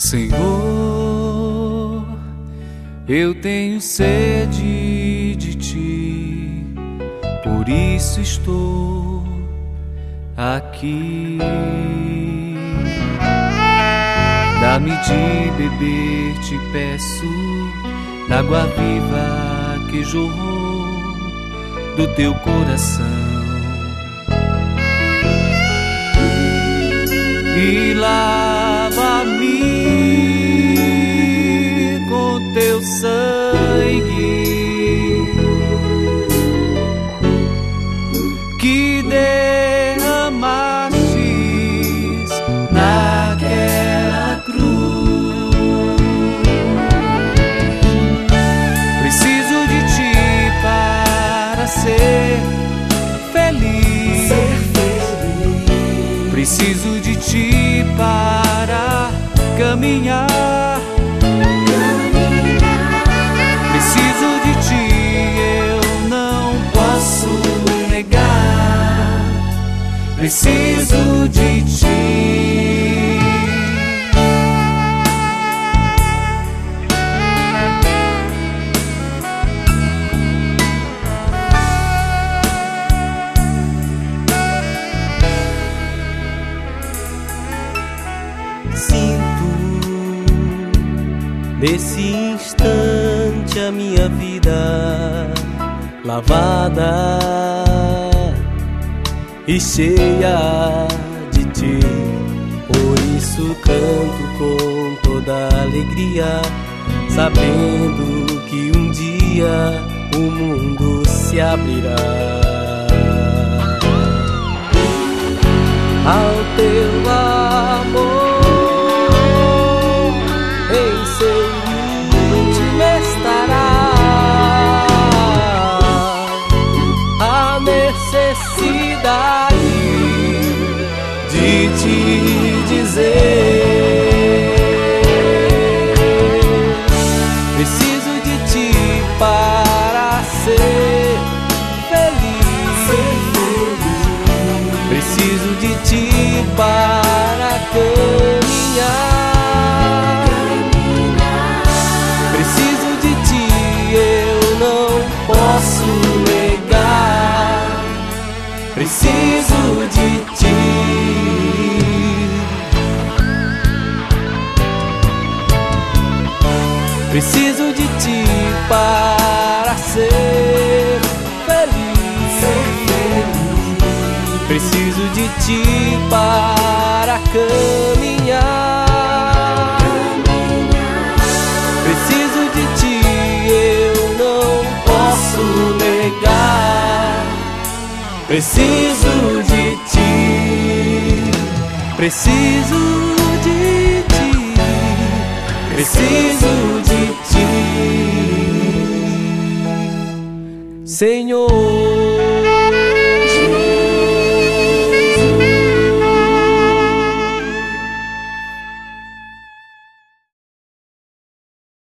Senhor, eu tenho sede de ti, por isso estou aqui. Dá-me de beber, te peço, da água viva que jorrou do teu coração, e lava-me com teu sangue que derramastes naquela cruz. Preciso de ti para ser feliz. Preciso de ti para caminhar. Preciso de ti, eu não posso negar. Preciso de ti. Nesse instante a minha vida lavada e cheia de ti. Por isso canto com toda alegria, sabendo que um dia o mundo se abrirá ao teu amor. Em seu íntimo estará a necessidade de te dizer: preciso de ti para ser feliz. Preciso de ti para caminhar. Posso negar, preciso de ti. Preciso de ti para ser feliz. Preciso de ti para caminhar. Preciso de ti, eu não posso negar. Preciso de ti. Preciso de ti. Preciso de ti, Senhor.